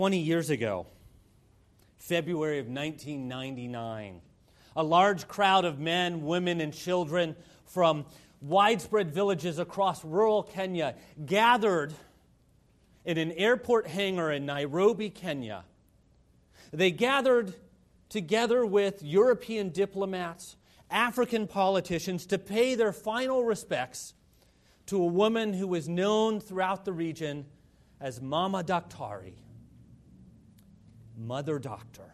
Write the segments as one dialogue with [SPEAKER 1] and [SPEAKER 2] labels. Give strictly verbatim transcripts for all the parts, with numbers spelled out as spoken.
[SPEAKER 1] twenty years ago, February of nineteen ninety-nine, a large crowd of men, women, and children from widespread villages across rural Kenya gathered in an airport hangar in Nairobi, Kenya. They gathered together with European diplomats, African politicians, to pay their final respects to a woman who was known throughout the region as Mama Daktari, Mother Doctor.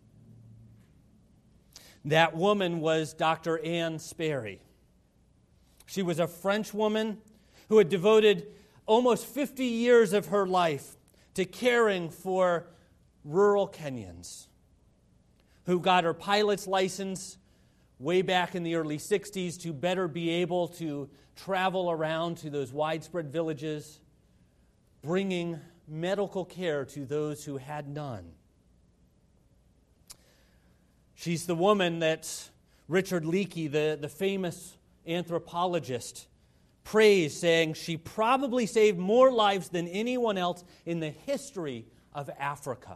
[SPEAKER 1] That woman was Doctor Anne Sperry. She was a French woman who had devoted almost fifty years of her life to caring for rural Kenyans, who got her pilot's license way back in the early sixties to better be able to travel around to those widespread villages, bringing medical care to those who had none. She's the woman that Richard Leakey, the, the famous anthropologist, praised, saying she probably saved more lives than anyone else in the history of Africa.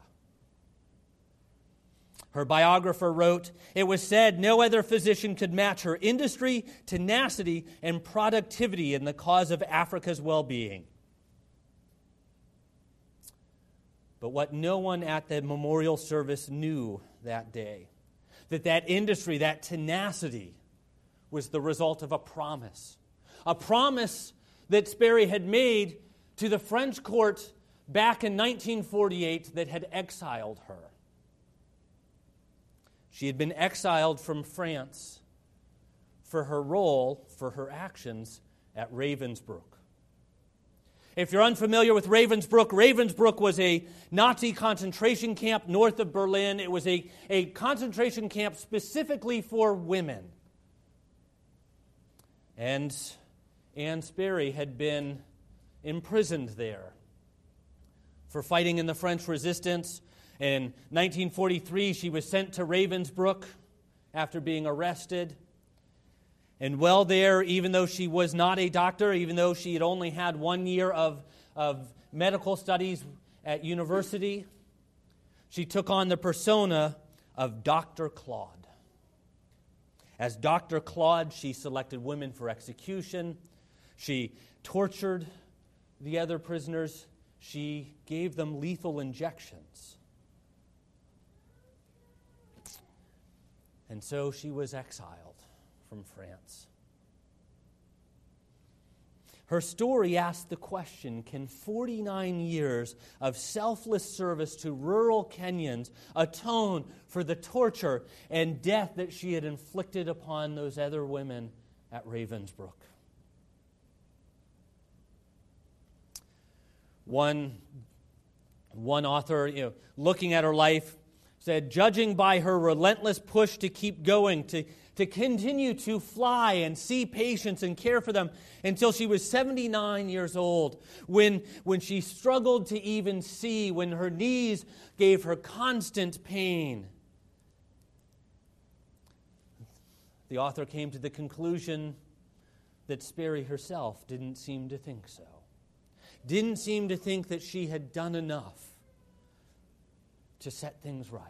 [SPEAKER 1] Her biographer wrote, "It was said no other physician could match her industry, tenacity, and productivity in the cause of Africa's well-being." But what no one at the memorial service knew that day, that that industry, that tenacity, was the result of a promise. A promise that Sperry had made to the French court back in nineteen forty-eight that had exiled her. She had been exiled from France for her role, for her actions at Ravensbrück. If you're unfamiliar with Ravensbrück, Ravensbrück was a Nazi concentration camp north of Berlin. It was a, a concentration camp specifically for women. And Anne Sperry had been imprisoned there for fighting in the French resistance. In nineteen forty-three, she was sent to Ravensbrück after being arrested. And while there, even though she was not a doctor, even though she had only had one year of, of medical studies at university, she took on the persona of Doctor Claude. As Doctor Claude, she selected women for execution. She tortured the other prisoners. She gave them lethal injections. And so she was exiled from France. Her story asked the question, can forty-nine years of selfless service to rural Kenyans atone for the torture and death that she had inflicted upon those other women at Ravensbrück? One, one author, you know, looking at her life, said, judging by her relentless push to keep going, to, to continue to fly and see patients and care for them until she was seventy-nine years old, when, when she struggled to even see, when her knees gave her constant pain. The author came to the conclusion that Sperry herself didn't seem to think so. Didn't seem to think that she had done enough to set things right.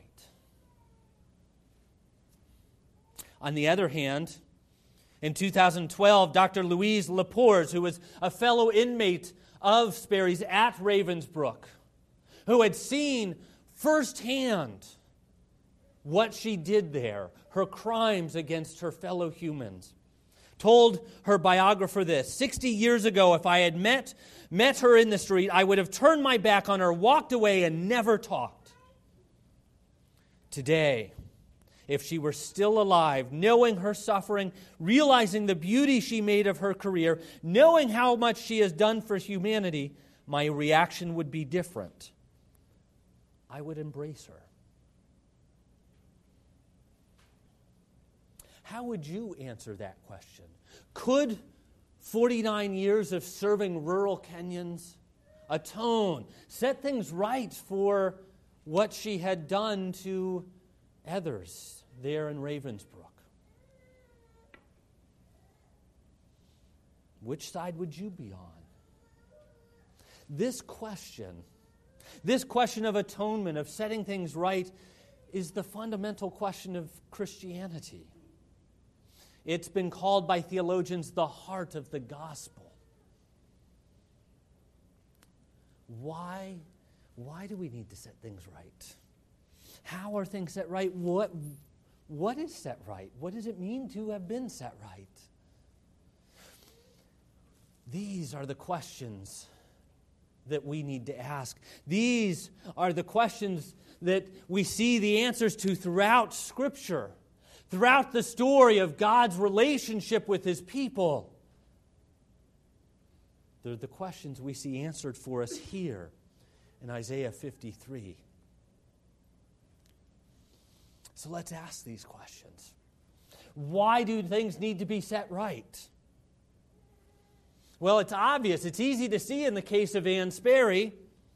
[SPEAKER 1] On the other hand, in two thousand twelve, Doctor Louise Lepores, who was a fellow inmate of Sperry's at Ravensbrück, who had seen firsthand what she did there, her crimes against her fellow humans, told her biographer this: sixty years ago, if I had met, met her in the street, I would have turned my back on her, walked away, and never talked. Today, if she were still alive, knowing her suffering, realizing the beauty she made of her career, knowing how much she has done for humanity, my reaction would be different. I would embrace her. How would you answer that question? Could forty-nine years of serving rural Kenyans atone, set things right for what she had done to others there in Ravensbrück? Which side would you be on? This question This question of atonement, of setting things right, is the fundamental question of Christianity. It's been called by theologians the heart of the gospel. Why, why do we need to set things right? How are things set right? What, what is set right? What does it mean to have been set right? These are the questions that we need to ask. These are the questions that we see the answers to throughout Scripture, throughout the story of God's relationship with His people. They're the questions we see answered for us here in Isaiah fifty-three. So let's ask these questions. Why do things need to be set right? Well, it's obvious. It's easy to see in the case of Ann Sperry.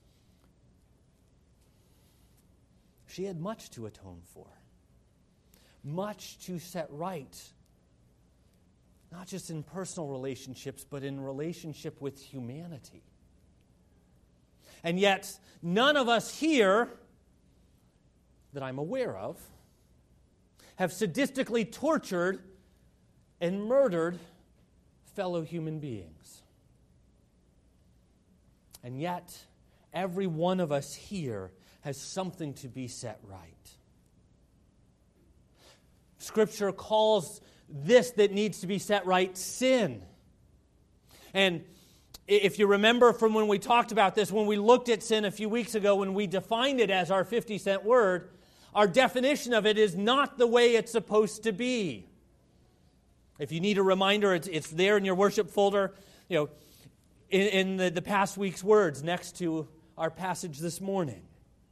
[SPEAKER 1] She had much to atone for, much to set right, not just in personal relationships, but in relationship with humanity. And yet, none of us here, that I'm aware of, have sadistically tortured and murdered fellow human beings. And yet, every one of us here has something to be set right. Scripture calls this that needs to be set right sin. And if you remember from when we talked about this, when we looked at sin a few weeks ago, when we defined it as our fifty cent word, our definition of it is not the way it's supposed to be. If you need a reminder, it's, it's there in your worship folder, you know, in, in the, the past week's words next to our passage this morning.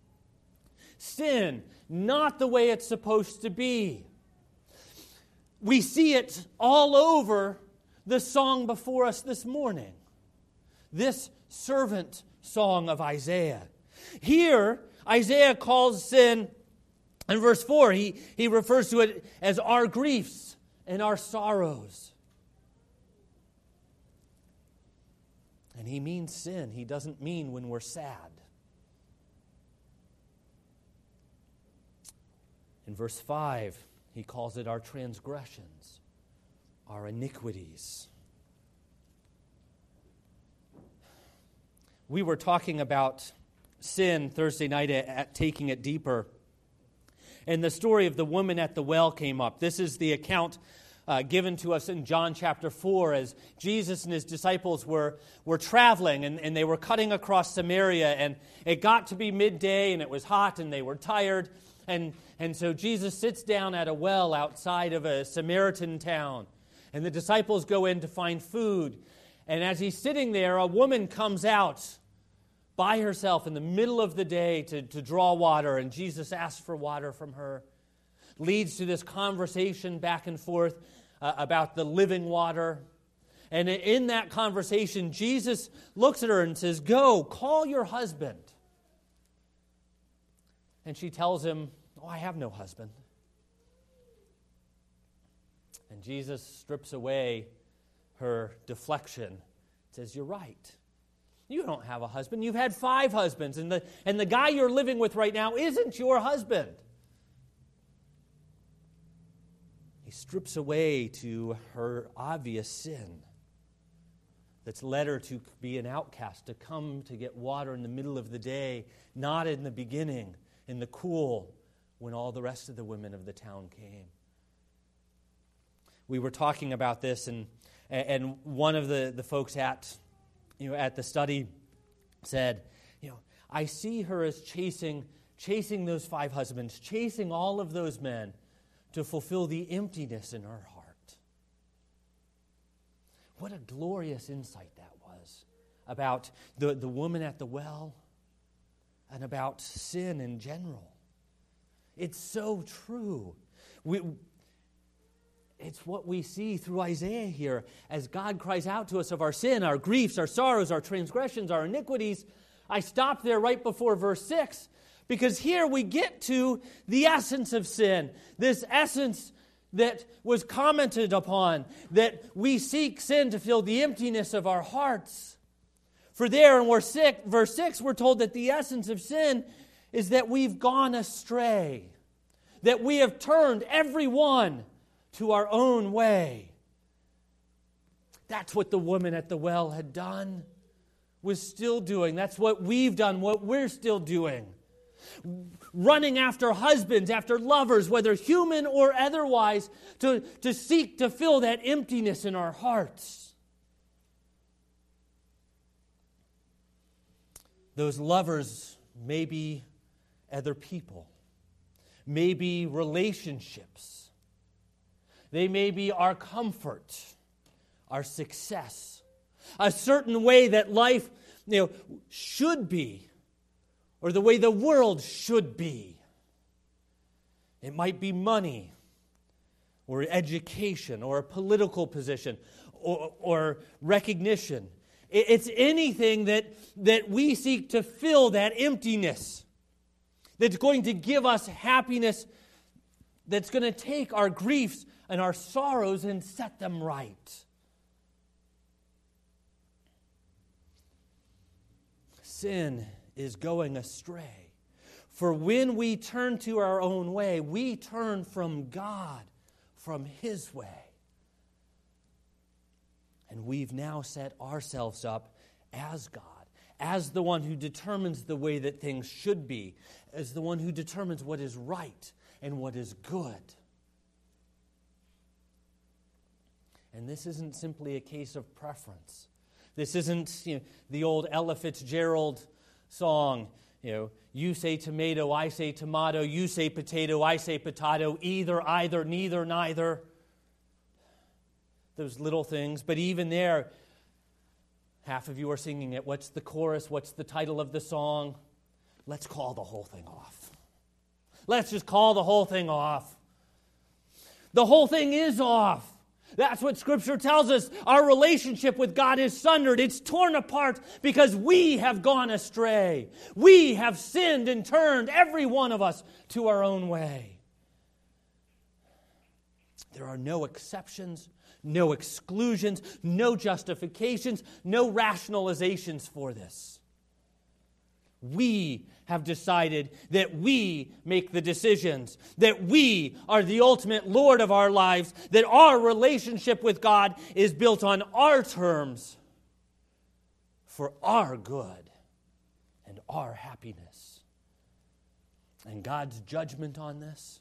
[SPEAKER 1] Sin, not the way it's supposed to be. We see it all over the song before us this morning. This servant song of Isaiah. Here, Isaiah calls sin, in verse four, he, he refers to it as our griefs and our sorrows. And he means sin. He doesn't mean when we're sad. In verse five, he calls it our transgressions, our iniquities. We were talking about sin Thursday night at, at Taking It Deeper. And the story of the woman at the well came up. This is the account uh, given to us in John chapter four as Jesus and his disciples were, were traveling and, and they were cutting across Samaria. And it got to be midday and it was hot and they were tired. And, and so Jesus sits down at a well outside of a Samaritan town. And the disciples go in to find food. And as he's sitting there, a woman comes out by herself in the middle of the day to, to draw water, and Jesus asks for water from her. Leads to this conversation back and forth uh, about the living water. And in that conversation, Jesus looks at her and says, "Go, call your husband." And she tells him, "Oh, I have no husband." And Jesus strips away her deflection, says, "You're right. You don't have a husband. You've had five husbands, and the, and the guy you're living with right now isn't your husband." He strips away to her obvious sin that's led her to be an outcast, to come to get water in the middle of the day, not in the beginning, in the cool, when all the rest of the women of the town came. We were talking about this, and and one of the, the folks at you know at the study said, you know, I see her as chasing chasing those five husbands, chasing all of those men to fulfill the emptiness in her heart. What a glorious insight that was about the, the woman at the well and about sin in general. It's so true. We, it's what we see through Isaiah here as God cries out to us of our sin, our griefs, our sorrows, our transgressions, our iniquities. I stopped there right before verse six because here we get to the essence of sin, this essence that was commented upon, that we seek sin to fill the emptiness of our hearts. For there in verse six, we're told that the essence of sin is that we've gone astray, that we have turned everyone to our own way. That's what the woman at the well had done, was still doing. That's what we've done, what we're still doing. Running after husbands, after lovers, whether human or otherwise, to, to seek to fill that emptiness in our hearts. Those lovers may be other people, may be relationships. They may be our comfort, our success, a certain way that life, you know, should be, or the way the world should be. It might be money, or education, or a political position, or, or recognition. It's anything that, that we seek to fill that emptiness, that's going to give us happiness, that's going to take our griefs and our sorrows and set them right. Sin is going astray. For when we turn to our own way, we turn from God, from His way. And we've now set ourselves up as God, as the one who determines the way that things should be, as the one who determines what is right and what is good. And this isn't simply a case of preference. This isn't, you know, the old Ella Fitzgerald song, you know, you say tomato, I say tomato, you say potato, I say potato, either, either, neither, neither. Those little things. But even there, half of you are singing it. What's the chorus? What's the title of the song? Let's call the whole thing off. Let's just call the whole thing off. The whole thing is off. That's what Scripture tells us. Our relationship with God is sundered. It's torn apart because we have gone astray. We have sinned and turned, every one of us, to our own way. There are no exceptions, no exclusions, no justifications, no rationalizations for this. We have decided that we make the decisions, that we are the ultimate Lord of our lives, that our relationship with God is built on our terms for our good and our happiness. And God's judgment on this,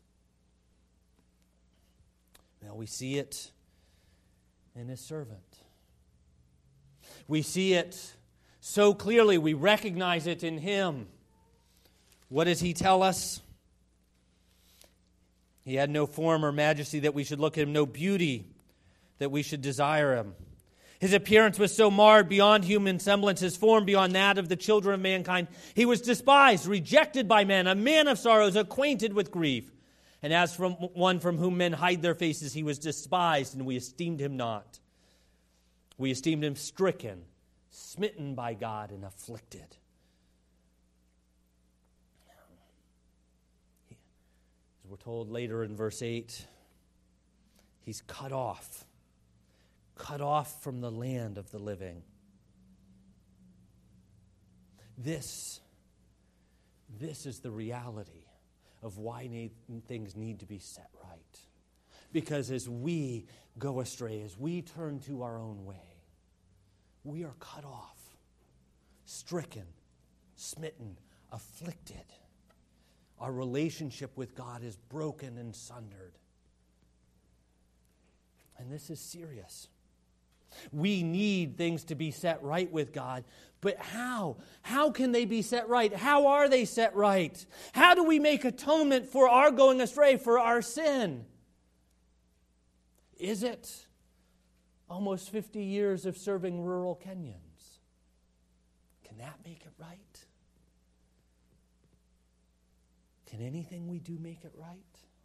[SPEAKER 1] well, we see it in His servant. We see it so clearly, we recognize it in Him. What does He tell us? He had no form or majesty that we should look at Him, no beauty that we should desire Him. His appearance was so marred beyond human semblance, His form beyond that of the children of mankind. He was despised, rejected by men, a man of sorrows, acquainted with grief. And as from one from whom men hide their faces, He was despised, and we esteemed Him not. We esteemed Him stricken, smitten by God, and afflicted. As we're told later in verse eight, He's cut off, cut off from the land of the living. This, this is the reality of why need, things need to be set right. Because as we go astray, as we turn to our own way, we are cut off, stricken, smitten, afflicted. Our relationship with God is broken and sundered. And this is serious. We need things to be set right with God. But how? How can they be set right? How are they set right? How do we make atonement for our going astray, for our sin? Is it almost fifty years of serving rural Kenyans? Can that make it right? Can anything we do make it right?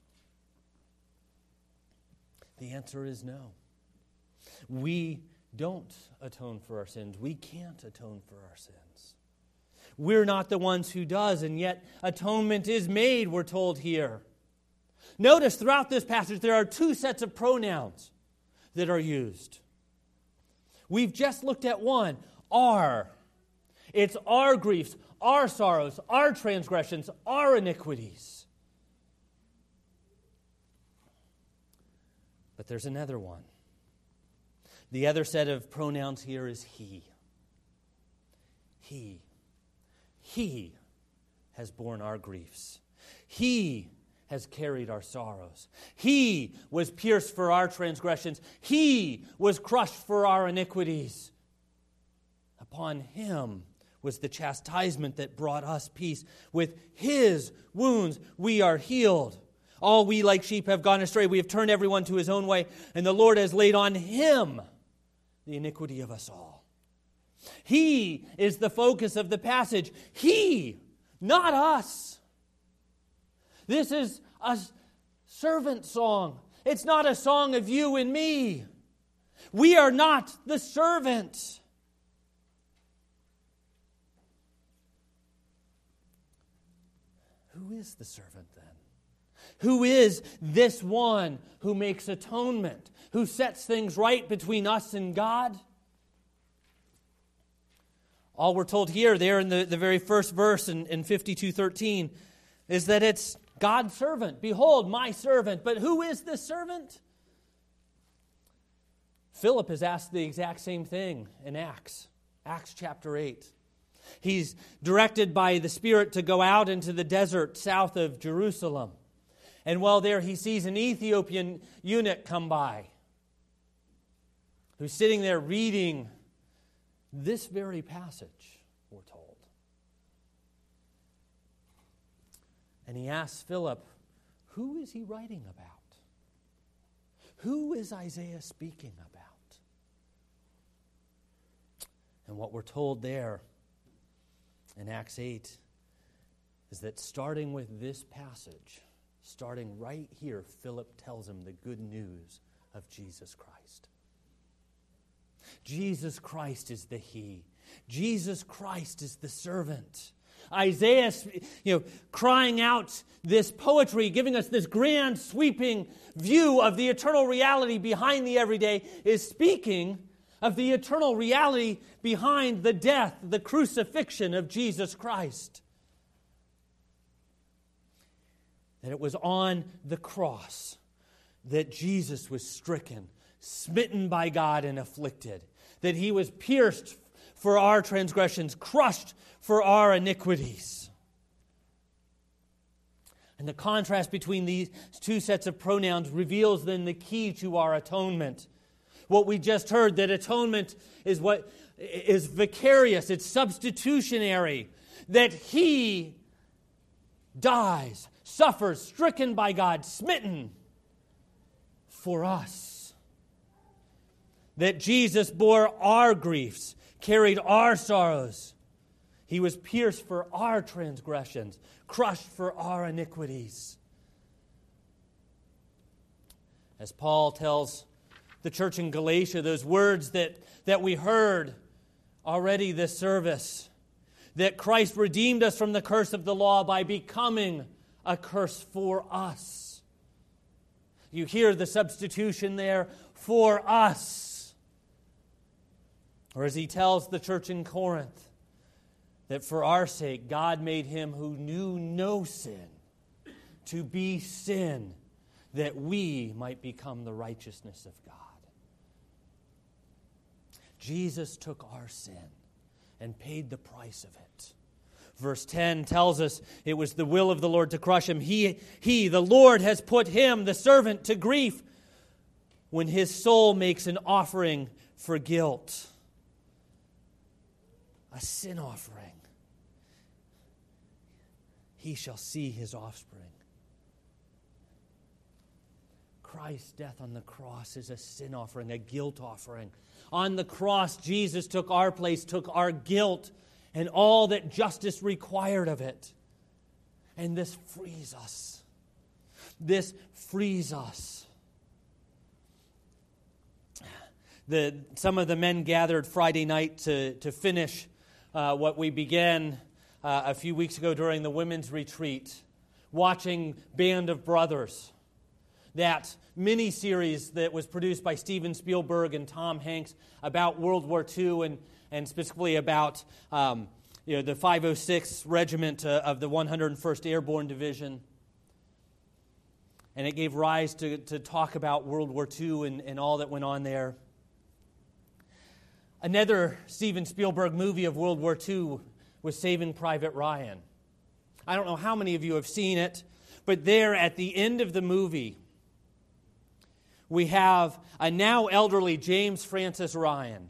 [SPEAKER 1] The answer is no. We don't atone for our sins. We can't atone for our sins. We're not the ones who does, and yet atonement is made, we're told here. Notice throughout this passage there are two sets of pronouns that are used. We've just looked at one, are. It's our griefs, our sorrows, our transgressions, our iniquities. But there's another one. The other set of pronouns here is he. He. He has borne our griefs. He has carried our sorrows. He was pierced for our transgressions. He was crushed for our iniquities. Upon him was the chastisement that brought us peace. With his wounds we are healed. All we like sheep have gone astray. We have turned everyone to his own way, and the Lord has laid on him the iniquity of us all. He is the focus of the passage. He, not us. This is a servant song. It's not a song of you and me. We are not the servant. Who is the servant then? Who is this one who makes atonement, who sets things right between us and God? All we're told here, there in the, the very first verse in, in fifty-two thirteen, is that it's God's servant. Behold, my servant. But who is this servant? Philip is asked the exact same thing in Acts, Acts chapter eight. He's directed by the Spirit to go out into the desert south of Jerusalem. And while there, he sees an Ethiopian eunuch come by, who's sitting there reading this very passage, we're told. And he asks Philip, who is he writing about? Who is Isaiah speaking about? And what we're told there in Acts eight is that starting with this passage, starting right here, Philip tells him the good news of Jesus Christ. Jesus Christ is the He. Jesus Christ is the servant. Isaiah, you know, crying out this poetry, giving us this grand, sweeping view of the eternal reality behind the everyday, is speaking of the eternal reality behind the death, the crucifixion of Jesus Christ. That it was on the cross that Jesus was stricken, smitten by God and afflicted. That he was pierced for our transgressions, crushed for our iniquities. And the contrast between these two sets of pronouns reveals then the key to our atonement. What we just heard, that atonement is what is vicarious, it's substitutionary. That he dies, suffers, stricken by God, smitten for us. That Jesus bore our griefs, carried our sorrows. He was pierced for our transgressions, crushed for our iniquities. As Paul tells the church in Galatia, those words that, that we heard already this service, that Christ redeemed us from the curse of the law by becoming a curse for us. You hear the substitution there, for us. Or as he tells the church in Corinth, that for our sake God made him who knew no sin to be sin, that we might become the righteousness of God. Jesus took our sin and paid the price of it. Verse ten tells us it was the will of the Lord to crush him. He, he, the Lord, has put him, the servant, to grief when his soul makes an offering for guilt. A sin offering. He shall see his offspring. Christ's death on the cross is a sin offering, a guilt offering. On the cross, Jesus took our place, took our guilt, and all that justice required of it. And this frees us. This frees us. The, some of the men gathered Friday night to, to finish uh, what we began uh, a few weeks ago during the women's retreat, watching Band of Brothers, that mini-series that was produced by Steven Spielberg and Tom Hanks about World War Two and, and specifically about um, you know, the five oh sixth Regiment uh, of the one hundred first Airborne Division. And it gave rise to, to talk about World War Two and, and all that went on there. Another Steven Spielberg movie of World War Two was Saving Private Ryan. I don't know how many of you have seen it, but there at the end of the movie, we have a now elderly James Francis Ryan,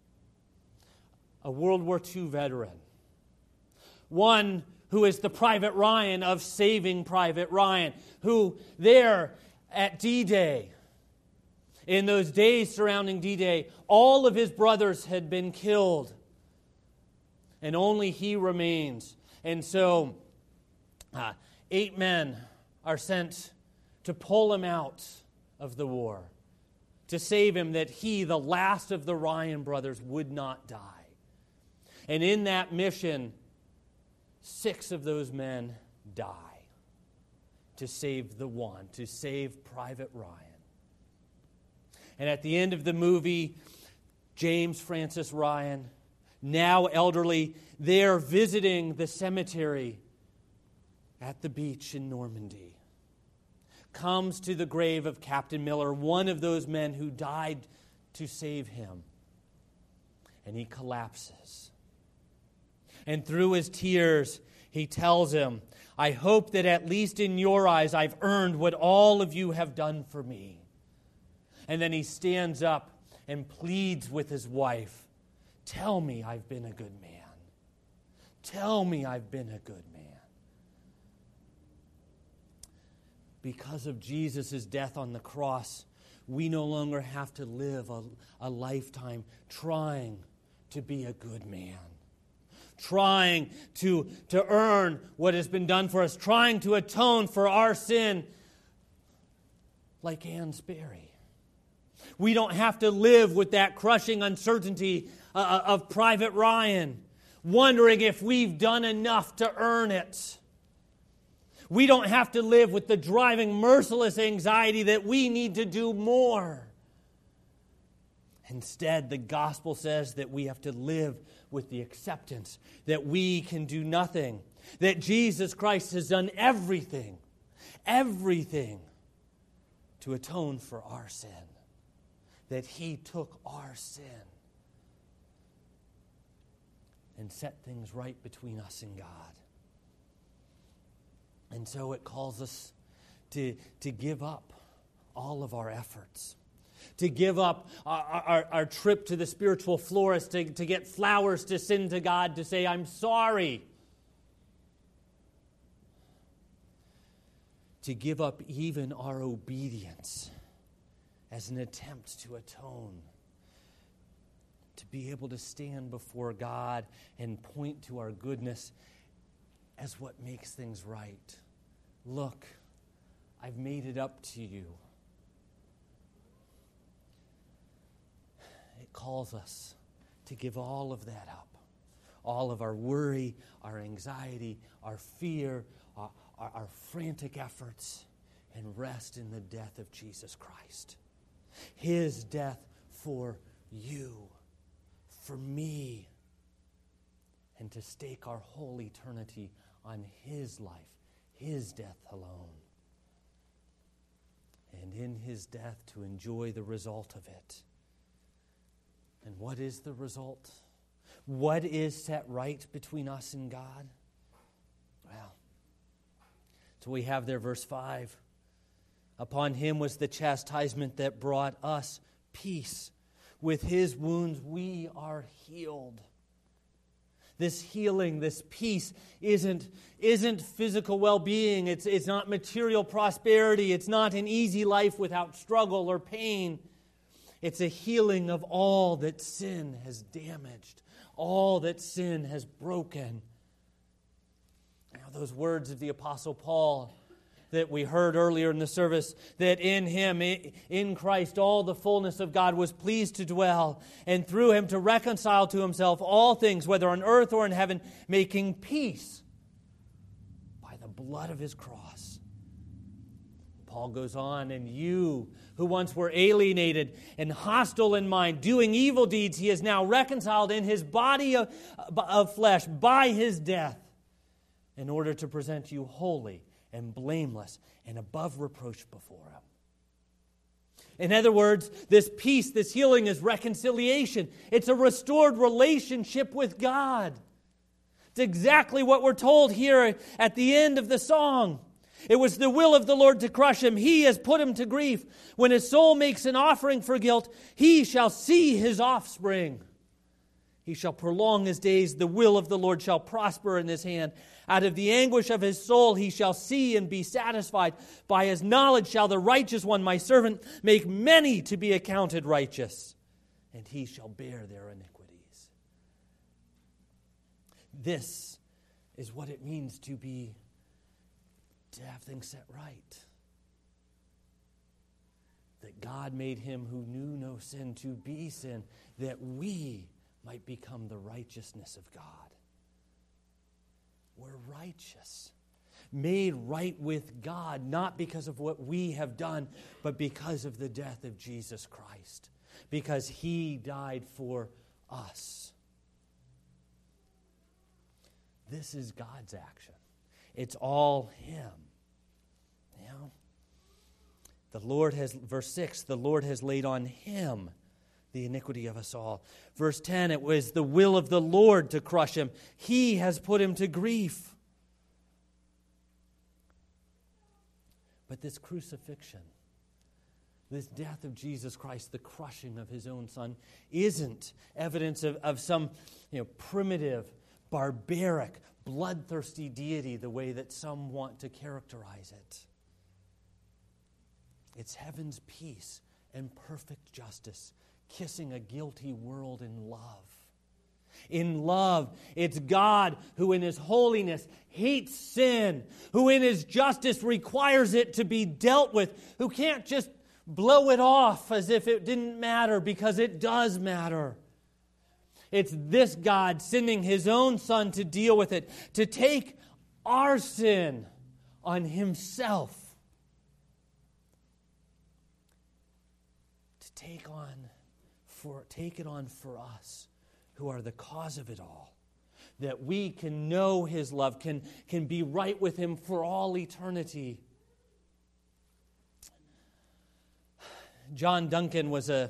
[SPEAKER 1] a World War Two veteran, one who is the Private Ryan of Saving Private Ryan, who there at D-Day, in those days surrounding D-Day, all of his brothers had been killed, and only he remains. And so, uh, eight men are sent to pull him out of the war, to save him, that he, the last of the Ryan brothers, would not die. And in that mission, six of those men die to save the one, to save Private Ryan. And at the end of the movie, James Francis Ryan, now elderly, there visiting the cemetery at the beach in Normandy, comes to the grave of Captain Miller, one of those men who died to save him. And he collapses. And through his tears, he tells him, I hope that at least in your eyes I've earned what all of you have done for me. And then he stands up and pleads with his wife, tell me I've been a good man. Tell me I've been a good man. Because of Jesus' death on the cross, we no longer have to live a, a lifetime trying to be a good man, trying to, to earn what has been done for us, trying to atone for our sin like Ann Sperry. We don't have to live with that crushing uncertainty uh, of Private Ryan, wondering if we've done enough to earn it. We don't have to live with the driving, merciless anxiety that we need to do more. Instead, the gospel says that we have to live with the acceptance that we can do nothing, that Jesus Christ has done everything, everything to atone for our sin, that He took our sin and set things right between us and God. And so it calls us to, to give up all of our efforts, to give up our, our, our trip to the spiritual florist, to, to get flowers to send to God, to say, I'm sorry. To give up even our obedience as an attempt to atone. To be able to stand before God and point to our goodness as what makes things right. Look, I've made it up to you. It calls us to give all of that up. All of our worry, our anxiety, our fear, our, our, our frantic efforts, and rest in the death of Jesus Christ. His death for you, for me, and to stake our whole eternity on His life, His death alone. And in His death to enjoy the result of it. And what is the result? What is set right between us and God? Well, so we have there verse five. Upon Him was the chastisement that brought us peace. With His wounds we are healed. This healing, this peace isn't, isn't physical well-being. It's, it's not material prosperity. It's not an easy life without struggle or pain. It's a healing of all that sin has damaged, all that sin has broken. Now, those words of the Apostle Paul that we heard earlier in the service, that in Him, in Christ, all the fullness of God was pleased to dwell, and through Him to reconcile to Himself all things, whether on earth or in heaven, making peace by the blood of His cross. Paul goes on, and you who once were alienated and hostile in mind, doing evil deeds, he is now reconciled in his body of, of flesh by his death, in order to present you holy and blameless and above reproach before him. In other words, this peace, this healing is reconciliation. It's a restored relationship with God. It's exactly what we're told here at the end of the song. It was the will of the Lord to crush him. He has put him to grief. When his soul makes an offering for guilt, he shall see his offspring. He shall prolong his days. The will of the Lord shall prosper in his hand. Out of the anguish of his soul he shall see and be satisfied. By his knowledge shall the righteous one, my servant, make many to be accounted righteous, and he shall bear their iniquities. This is what it means to be, to have things set right. That God made him who knew no sin to be sin, that we might become the righteousness of God. We're righteous, made right with God, not because of what we have done, but because of the death of Jesus Christ, because he died for us. This is God's action. It's all him. You know? The Lord has, verse six, the Lord has laid on him the iniquity of us all. Verse ten, it was the will of the Lord to crush him. He has put him to grief. But this crucifixion, this death of Jesus Christ, the crushing of his own Son, isn't evidence of, of some you know, primitive, barbaric, bloodthirsty deity the way that some want to characterize it. It's heaven's peace and perfect justice, kissing a guilty world in love. In love, it's God who in his holiness hates sin, who in his justice requires it to be dealt with, who can't just blow it off as if it didn't matter, because it does matter. It's this God sending his own Son to deal with it, to take our sin on himself, to take on For, take it on for us, who are the cause of it all, that we can know his love, can, can be right with him for all eternity. John Duncan was a,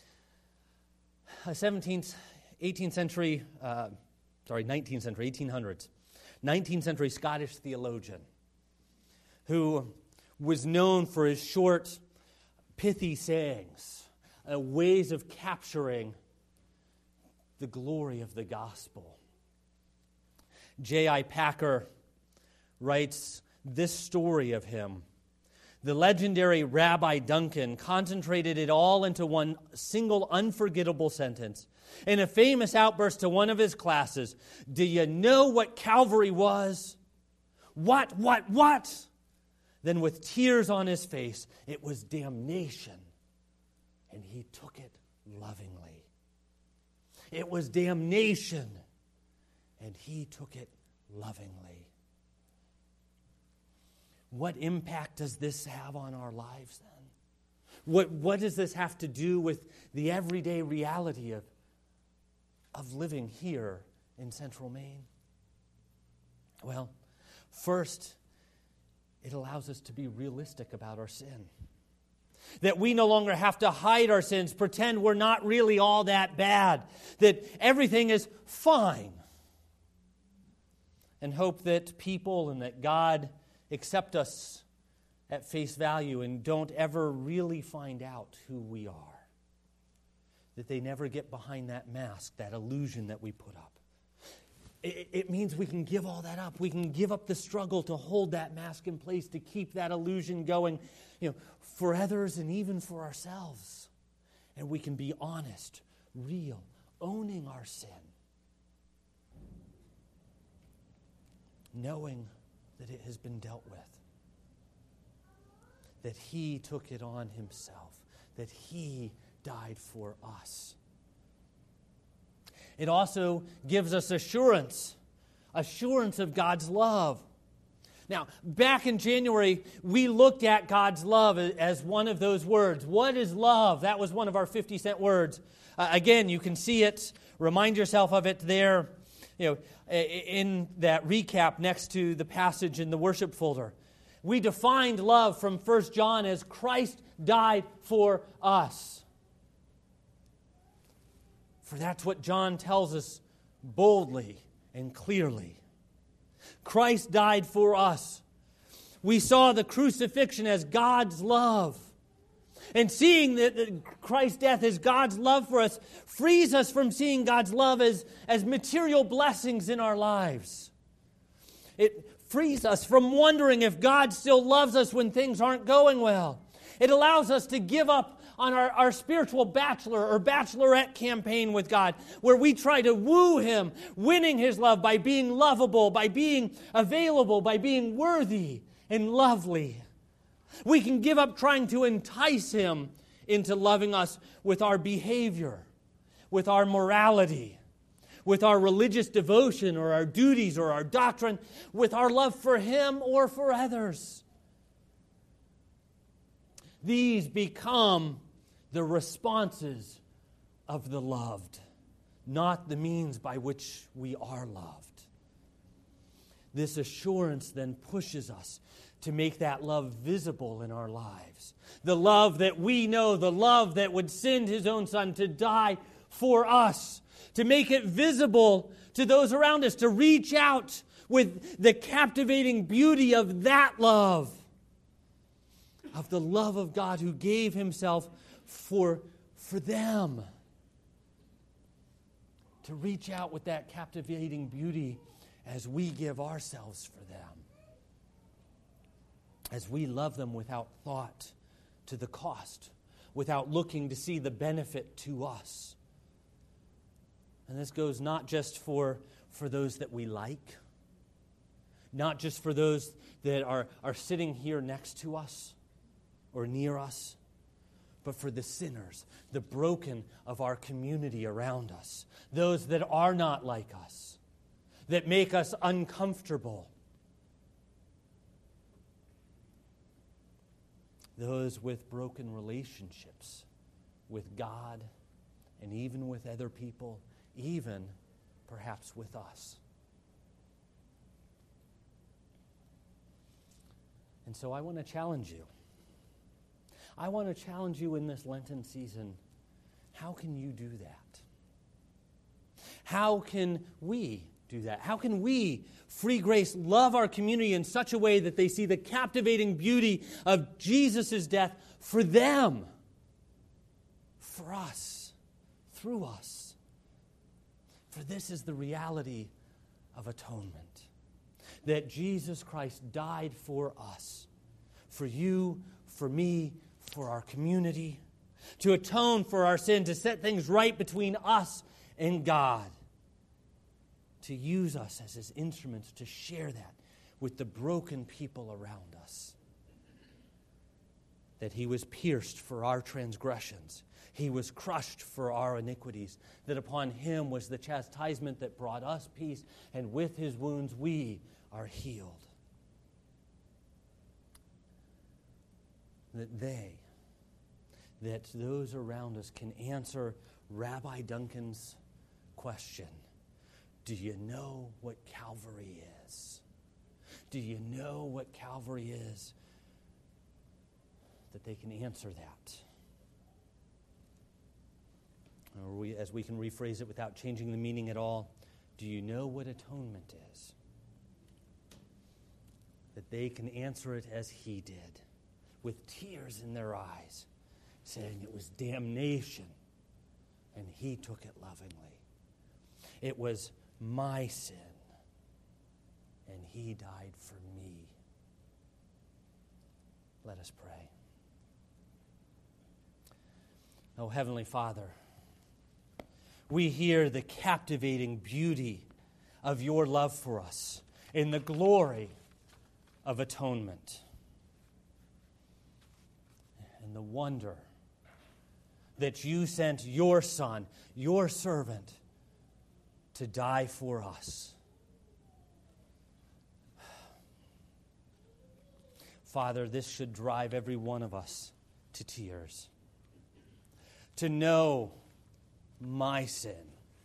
[SPEAKER 1] a seventeenth, eighteenth century, uh, sorry, nineteenth century, eighteen hundreds, nineteenth century Scottish theologian who was known for his short, pithy sayings. Uh, ways of capturing the glory of the gospel. J I Packer writes this story of him. The legendary Rabbi Duncan concentrated it all into one single unforgettable sentence. In a famous outburst to one of his classes, "Do you know what Calvary was?" "What, what, what?" Then with tears on his face, "It was damnation. And he took it lovingly." It was damnation, and he took it lovingly. What impact does this have on our lives then? What, what does this have to do with the everyday reality of, of living here in Central Maine? Well, first, it allows us to be realistic about our sin. That we no longer have to hide our sins, pretend we're not really all that bad, that everything is fine. And hope that people and that God accept us at face value and don't ever really find out who we are. That they never get behind that mask, that illusion that we put up. It, it means we can give all that up. We can give up the struggle to hold that mask in place, to keep that illusion going, you know, for others and even for ourselves. And we can be honest, real, owning our sin, knowing that it has been dealt with, that he took it on himself, that he died for us. It also gives us assurance, assurance of God's love. Now, back in January, we looked at God's love as one of those words. What is love? That was one of our fifty cent words. Uh, again, you can see it. Remind yourself of it there, you know, in that recap next to the passage in the worship folder. We defined love from First John as Christ died for us. For that's what John tells us boldly and clearly. Christ died for us. We saw the crucifixion as God's love. And seeing that, that Christ's death as God's love for us frees us from seeing God's love as, as material blessings in our lives. It frees us from wondering if God still loves us when things aren't going well. It allows us to give up on our, our spiritual bachelor or bachelorette campaign with God, where we try to woo Him, winning His love by being lovable, by being available, by being worthy and lovely. We can give up trying to entice Him into loving us with our behavior, with our morality, with our religious devotion or our duties or our doctrine, with our love for Him or for others. These become the responses of the loved, not the means by which we are loved. This assurance then pushes us to make that love visible in our lives. The love that we know, the love that would send His own Son to die for us, to make it visible to those around us, to reach out with the captivating beauty of that love, of the love of God who gave Himself for, for them. To reach out with that captivating beauty as we give ourselves for them. As we love them without thought to the cost, without looking to see the benefit to us. And this goes not just for, for those that we like, not just for those that are, are sitting here next to us or near us, but for the sinners, the broken of our community around us, those that are not like us, that make us uncomfortable, those with broken relationships with God and even with other people, even perhaps with us. And so I want to challenge you. I want to challenge you in this Lenten season. How can you do that? How can we do that? How can we, Free Grace, love our community in such a way that they see the captivating beauty of Jesus' death for them, for us, through us? For this is the reality of atonement, that Jesus Christ died for us, for you, for me, for our community, to atone for our sin, to set things right between us and God, to use us as His instruments to share that with the broken people around us. That He was pierced for our transgressions. He was crushed for our iniquities. That upon Him was the chastisement that brought us peace, and with His wounds we are healed. That they, that those around us can answer Rabbi Duncan's question. Do you know what Calvary is? Do you know what Calvary is? That they can answer that. Or we, as we can rephrase it without changing the meaning at all, do you know what atonement is? That they can answer it as He did, with tears in their eyes, saying it was damnation, and He took it lovingly. It was my sin, and He died for me. Let us pray. Oh, Heavenly Father, we hear the captivating beauty of Your love for us in the glory of atonement and the wonder that You sent Your Son, Your servant, to die for us. Father, this should drive every one of us to tears. To know my sin,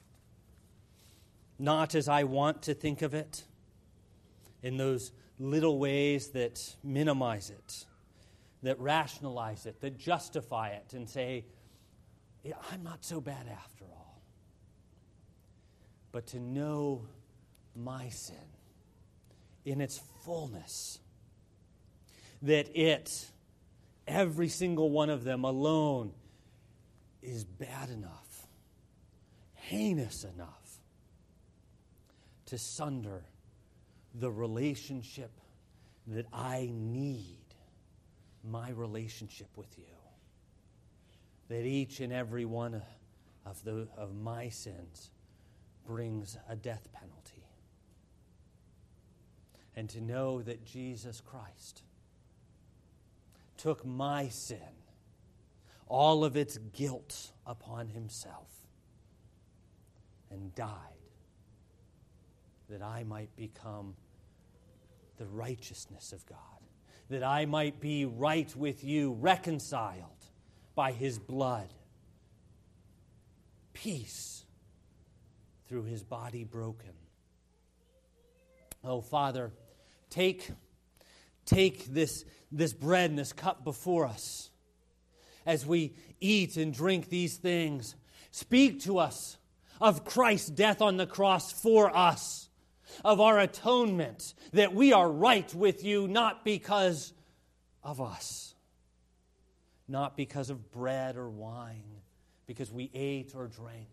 [SPEAKER 1] not as I want to think of it, in those little ways that minimize it, that rationalize it, that justify it, and say, yeah, I'm not so bad after all. But to know my sin in its fullness, that it, every single one of them alone, is bad enough, heinous enough to sunder the relationship that I need, my relationship with you. That each and every one of the of my sins brings a death penalty. And to know that Jesus Christ took my sin, all of its guilt, upon himself and died, that I might become the righteousness of God, that I might be right with you, reconciled by his blood, peace through his body broken. Oh, Father, take, take this, this bread and this cup before us as we eat and drink these things. Speak to us of Christ's death on the cross for us, of our atonement, that we are right with you, not because of us, not because of bread or wine, because we ate or drank,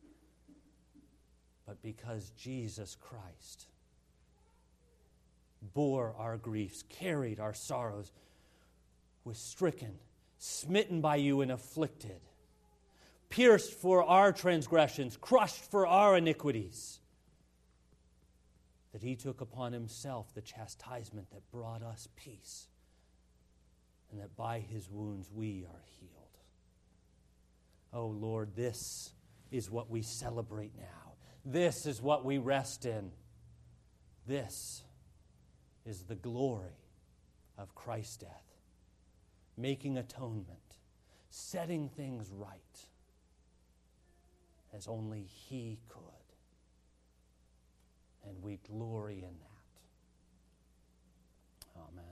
[SPEAKER 1] but because Jesus Christ bore our griefs, carried our sorrows, was stricken, smitten by you and afflicted, pierced for our transgressions, crushed for our iniquities, that he took upon himself the chastisement that brought us peace, and that by his wounds we are healed. Oh Lord, this is what we celebrate now. This is what we rest in. This is the glory of Christ's death, making atonement, setting things right as only he could. And we glory in that. Amen.